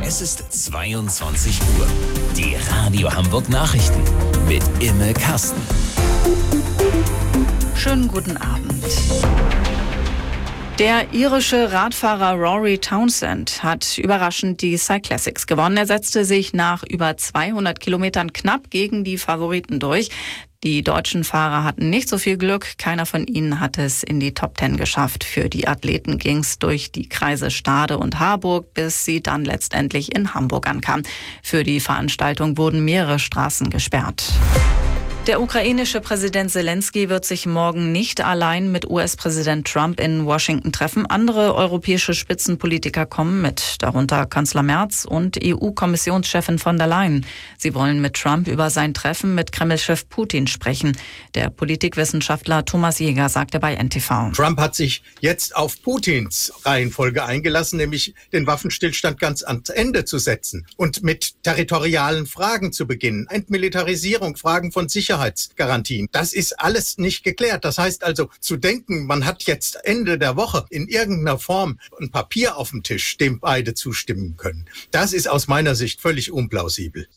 Es ist 22 Uhr. Die Radio Hamburg Nachrichten mit Imme Kasten. Schönen guten Abend. Der irische Radfahrer Rory Townsend hat überraschend die Cyclassics gewonnen. Er setzte sich nach über 200 Kilometern knapp gegen die Favoriten durch. Die deutschen Fahrer hatten nicht so viel Glück. Keiner von ihnen hat es in die Top 10 geschafft. Für die Athleten ging es durch die Kreise Stade und Harburg, bis sie dann letztendlich in Hamburg ankamen. Für die Veranstaltung wurden mehrere Straßen gesperrt. Der ukrainische Präsident Zelensky wird sich morgen nicht allein mit US-Präsident Trump in Washington treffen. Andere europäische Spitzenpolitiker kommen mit, darunter Kanzler Merz und EU-Kommissionschefin von der Leyen. Sie wollen mit Trump über sein Treffen mit Kreml-Chef Putin sprechen. Der Politikwissenschaftler Thomas Jäger sagte bei NTV. Trump hat sich jetzt auf Putins Reihenfolge eingelassen, nämlich den Waffenstillstand ganz ans Ende zu setzen und mit territorialen Fragen zu beginnen. Entmilitarisierung, Fragen von Sicherheitsgarantien. Das ist alles nicht geklärt. Das heißt also, zu denken, man hat jetzt Ende der Woche in irgendeiner Form ein Papier auf dem Tisch, dem beide zustimmen können, das ist aus meiner Sicht völlig unplausibel.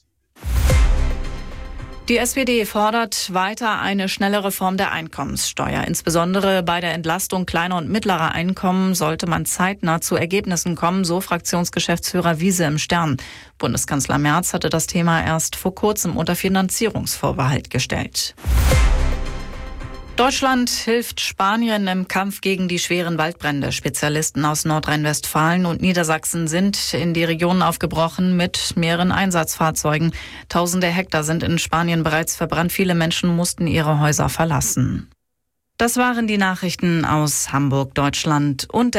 Die SPD fordert weiter eine schnelle Reform der Einkommenssteuer. Insbesondere bei der Entlastung kleiner und mittlerer Einkommen sollte man zeitnah zu Ergebnissen kommen, so Fraktionsgeschäftsführer Wiese im Stern. Bundeskanzler Merz hatte das Thema erst vor kurzem unter Finanzierungsvorbehalt gestellt. Deutschland hilft Spanien im Kampf gegen die schweren Waldbrände. Spezialisten aus Nordrhein-Westfalen und Niedersachsen sind in die Region aufgebrochen mit mehreren Einsatzfahrzeugen. Tausende Hektar sind in Spanien bereits verbrannt. Viele Menschen mussten ihre Häuser verlassen. Das waren die Nachrichten aus Hamburg, Deutschland und der